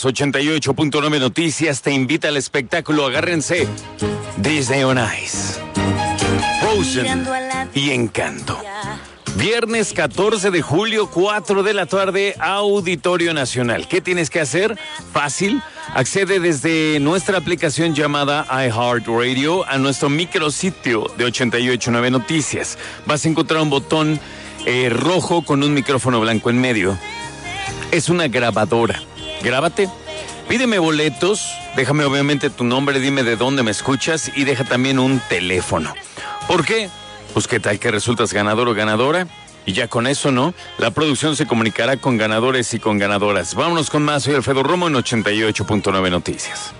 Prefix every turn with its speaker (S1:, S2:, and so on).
S1: 88.9 Noticias te invita al espectáculo. Agárrense. Disney on Ice, Frozen y Encanto. Viernes 14 de julio, 4 de la tarde, Auditorio Nacional. ¿Qué tienes que hacer? Fácil. Accede desde nuestra aplicación llamada iHeartRadio a nuestro micrositio de 88.9 Noticias. Vas a encontrar un botón rojo con un micrófono blanco en medio. Es una grabadora. Grábate, pídeme boletos, déjame obviamente tu nombre, dime de dónde me escuchas y deja también un teléfono. ¿Por qué? Pues qué tal que resultas ganador o ganadora y ya con eso, ¿no? La producción se comunicará con ganadores y con ganadoras. Vámonos con más, soy Alfredo Romo en 88.9 Noticias.